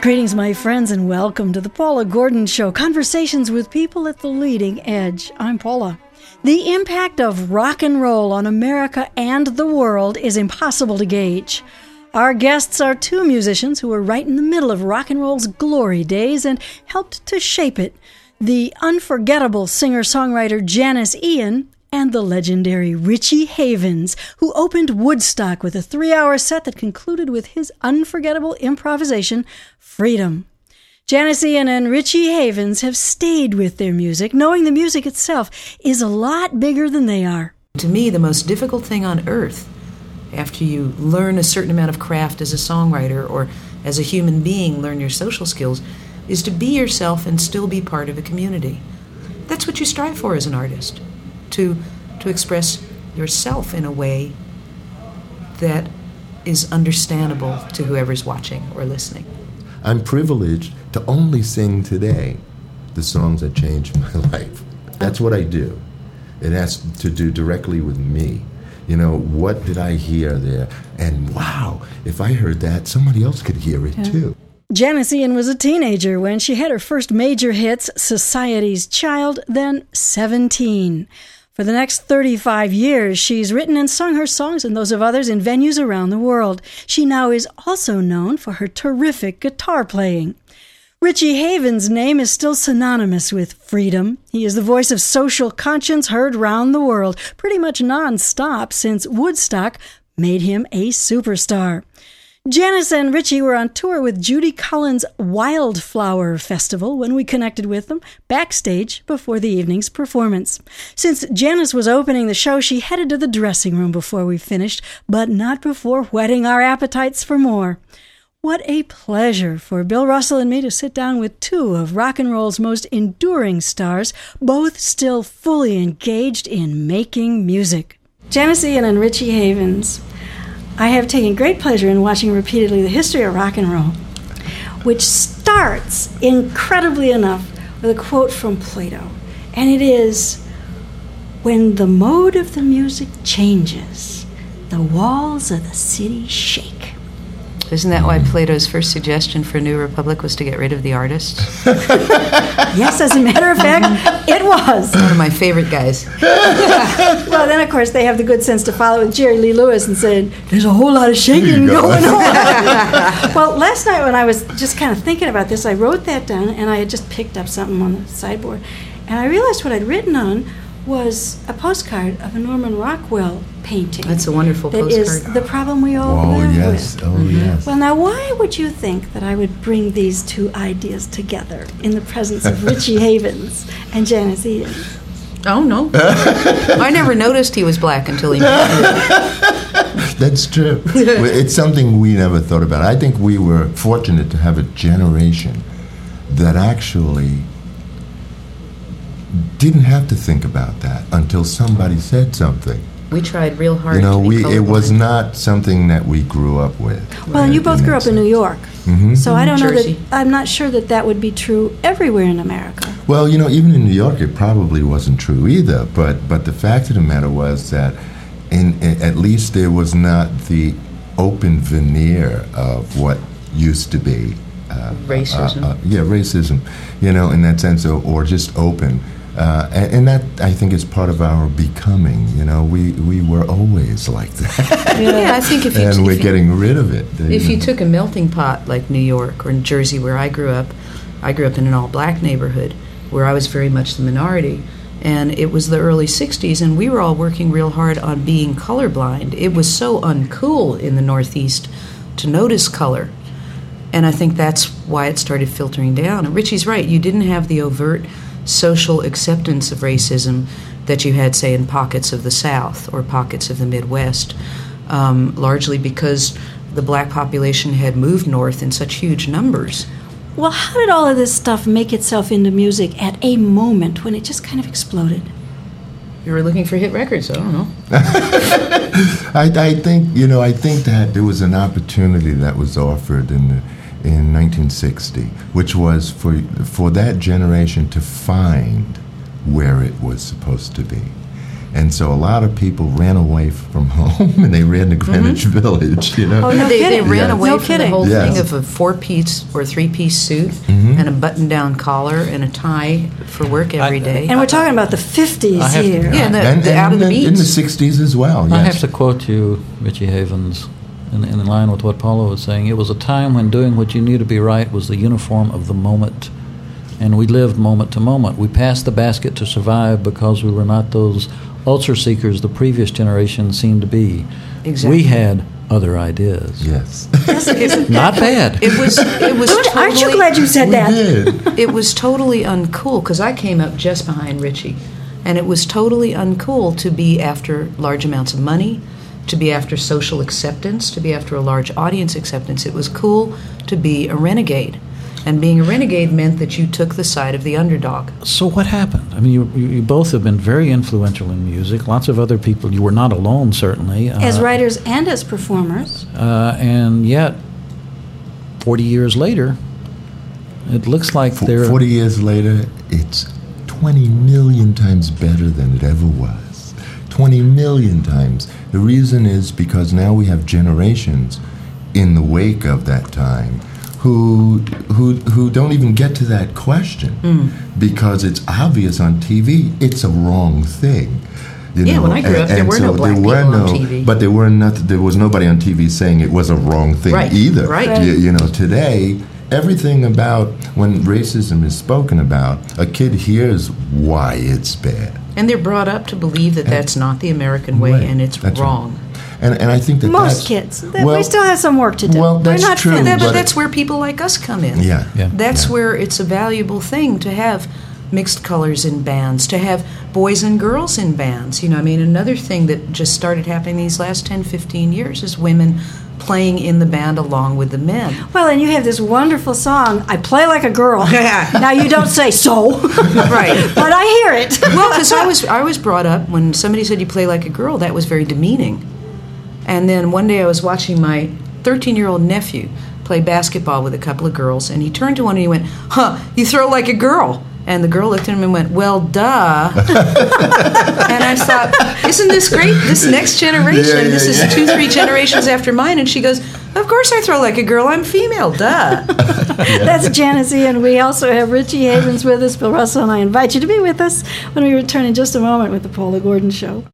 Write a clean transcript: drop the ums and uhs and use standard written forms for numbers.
Greetings, my friends, and welcome to the Paula Gordon Show, conversations with people at the leading edge. I'm Paula. The impact of rock and roll on America and the world is impossible to gauge. Our guests are two musicians who were right in the middle of rock and roll's glory days and helped to shape it. The unforgettable singer-songwriter Janis Ian and the legendary Richie Havens, who opened Woodstock with a 3-hour set that concluded with his unforgettable improvisation, Freedom. Janis Ian and Richie Havens have stayed with their music, knowing the music itself is a lot bigger than they are. To me, the most difficult thing on earth, after you learn a certain amount of craft as a songwriter or as a human being, learn your social skills, is to be yourself and still be part of a community. That's what you strive for as an artist, to express yourself in a way that is understandable to whoever's watching or listening. I'm privileged to only sing today the songs that changed my life. That's what I do. It has to do directly with me. You know, what did I hear there? And wow, if I heard that, somebody else could hear it too. Janis Ian was a teenager when she had her first major hits, Society's Child, then 17. For the next 35 years, she's written and sung her songs and those of others in venues around the world. She now is also known for her terrific guitar playing. Richie Havens' name is still synonymous with freedom. He is the voice of social conscience heard round the world, pretty much non-stop since Woodstock made him a superstar. Janis and Richie were on tour with Judy Collins' Wildflower Festival when we connected with them backstage before the evening's performance. Since Janis was opening the show, she headed to the dressing room before we finished, but not before whetting our appetites for more. What a pleasure for Bill Russell and me to sit down with two of rock and roll's most enduring stars, both still fully engaged in making music. Janis Ian and Richie Havens. I have taken great pleasure in watching repeatedly the history of rock and roll, which starts, incredibly enough, with a quote from Plato. And it is, "When the mode of the music changes, the walls of the city shake." Isn't that why Plato's first suggestion for a new republic was to get rid of the artists? Yes, as a matter of fact, it was. One of my favorite guys. Well, then, of course, they have the good sense to follow with Jerry Lee Lewis and said, "There's a whole lot of shaking going on." Well, last night when I was just kind of thinking about this, I wrote that down, and I had just picked up something on the sideboard, and I realized what I'd written on was a postcard of a Norman Rockwell painting. That's a wonderful postcard. That is The Problem We All Live With. Oh, yes. Well, now, why would you think that I would bring these two ideas together in the presence of Richie Havens and Janis Ian? Oh, no. I never noticed he was black until he met me. That's true. It's something we never thought about. I think we were fortunate to have a generation that actually didn't have to think about that until somebody said something. We tried real hard. You know, to be it was not something that we grew up with. Well, you both grew up in New York, so I don't know Jersey. that. I'm not sure that would be true everywhere in America. Well, you know, even in New York, it probably wasn't true either. But the fact of the matter was that, at least there was not the open veneer of what used to be racism. Racism. You know, in that sense, or just open. And that, I think, is part of our becoming. You know, we were always like that. Yeah, I think and we're getting rid of it. If you took a melting pot like New York or in Jersey, where I grew up in an all-black neighborhood where I was very much the minority, and it was the early 60s, and we were all working real hard on being colorblind. It was so uncool in the Northeast to notice color, and I think that's why it started filtering down. And Richie's right, you didn't have the overt social acceptance of racism that you had, say, in pockets of the South or pockets of the Midwest, largely because the black population had moved north in such huge numbers. Well, how did all of this stuff make itself into music at a moment when it just kind of exploded? You were looking for hit records, I don't know. I think that there was an opportunity that was offered in 1960, which was for that generation to find where it was supposed to be. And so a lot of people ran away from home and they ran to Greenwich Village, you know. Oh, no They kidding. ran away No from kidding. the whole Yes. thing of a 4-piece or 3-piece suit and a button-down collar and a tie for work every day. And we're talking about the 50s I have- here. Yeah, And out of the in the beats. 60s as well, yes. I have to quote you, Richie Havens, in line with what Paula was saying. It was a time when doing what you knew to be right was the uniform of the moment. And we lived moment to moment. We passed the basket to survive because we were not those ulcer seekers the previous generation seemed to be. Exactly. We had other ideas. Yes. Not bad. It was totally, Aren't you glad you said We that? did. It was totally uncool because I came up just behind Richie, and it was totally uncool to be after large amounts of money, to be after social acceptance, to be after a large audience acceptance. It was cool to be a renegade. And being a renegade meant that you took the side of the underdog. So what happened? I mean, you both have been very influential in music. Lots of other people. You were not alone, certainly. As writers and as performers. And yet, 40 years later, it looks like they're... 40 years later, it's 20 million times better than it ever was. 20 million times. The reason is because now we have generations in the wake of that time who don't even get to that question because it's obvious on TV it's a wrong thing. You Yeah, know? when I grew up, there were no black people on TV. But there was nobody on TV saying it was a wrong thing Right, either. right. You know, today everything about when racism is spoken about, a kid hears why it's bad. And they're brought up to believe that that's not the American way Right, and it's that's right. wrong. And I think that Most kids. We still have some work to do. well, that's We're not true, finished. But but- that's where people like us come in. Yeah. That's Yeah. where it's a valuable thing to have mixed colors in bands, to have boys and girls in bands. You know, I mean, another thing that just started happening these last 10, 15 years is women playing in the band along with the men. Well, and you have this wonderful song, I Play Like a Girl. Now, you don't say so. Right. But I hear it. Well, because I was brought up, when somebody said you play like a girl, that was very demeaning. And then one day I was watching my 13-year-old nephew play basketball with a couple of girls, and he turned to one and he went, "Huh, you throw like a girl." And the girl looked at him and went, "Well, duh." And I thought, isn't this great? This next generation, this is 2-3 generations after mine. And she goes, "Of course I throw like a girl. I'm female, duh." That's Janice E. And we also have Richie Havens with us. Bill Russell and I invite you to be with us when we return in just a moment with the Paula Gordon Show.